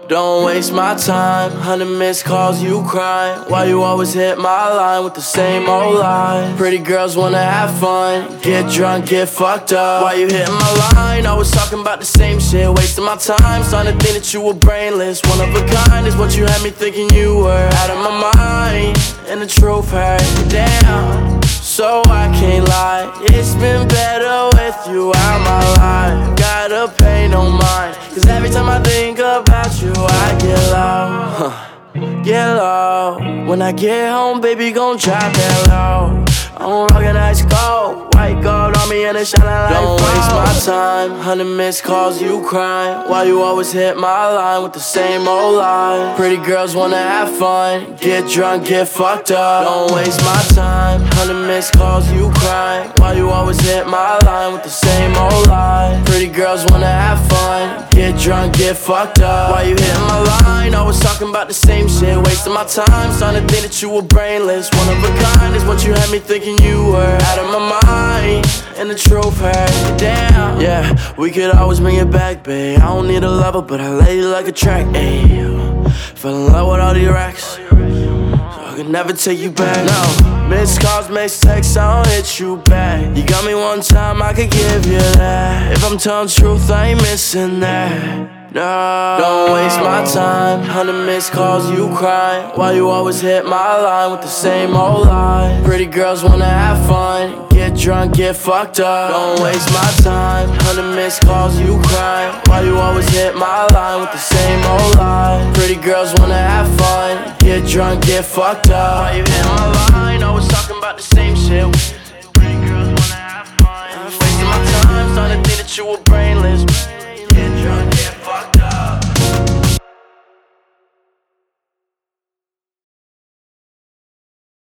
Don't waste my time. 100 missed calls, you crying. Why you always hit my line with the same old lie? Pretty girls wanna have fun, get drunk, get fucked up. Why you hitting my line? Always talking about the same shit, wasting my time. Starting to think that you were brainless. One of a kind is what you had me thinking you were. Out of my mind, and the truth hurt. Damn, so I can't lie. It's been better with you out my life. Gotta pay no mind, cause every time I think about you I get low, get low. When I get home, baby, gon' drop that low. I'm rockin' ice cold, white gold on me and it shining like Don't waste my time. 100 missed calls, you crying. Why you always hit my line with the same old lie? Pretty girls wanna have fun, get drunk, get fucked up. Don't waste my time. 100 missed calls, you crying. Why you always hit my line with the same old lie? Pretty girls wanna have fun, get drunk, get fucked up. Why you hitting my line? Always talking about the same shit, wasting my time. Starting to think that you were brainless. One of a kind is what you had me thinking you were. Out of my mind, and the truth hurt. Damn, yeah, we could always bring it back, babe. I don't need a lover, but I lay you like a track, ayy. Fell in love with all these racks, so I could never take you back. No, missed calls, missed texts, I don't hit you back. You got me one time, I could give you that. If I'm telling the truth, I ain't missing that. No, don't waste my time. 100 missed calls, you crying. Why you always hit my line with the same old lie? Pretty girls wanna have fun, get drunk, get fucked up. Don't waste my time. 100 missed calls, you crying. Why you always hit my line with the same old lie? Pretty girls wanna have fun, get drunk, get fucked up. Why you hit my line? Always talking about the same shit. Pretty girls wanna have fun. Wasting my time, starting to think that you were brainless.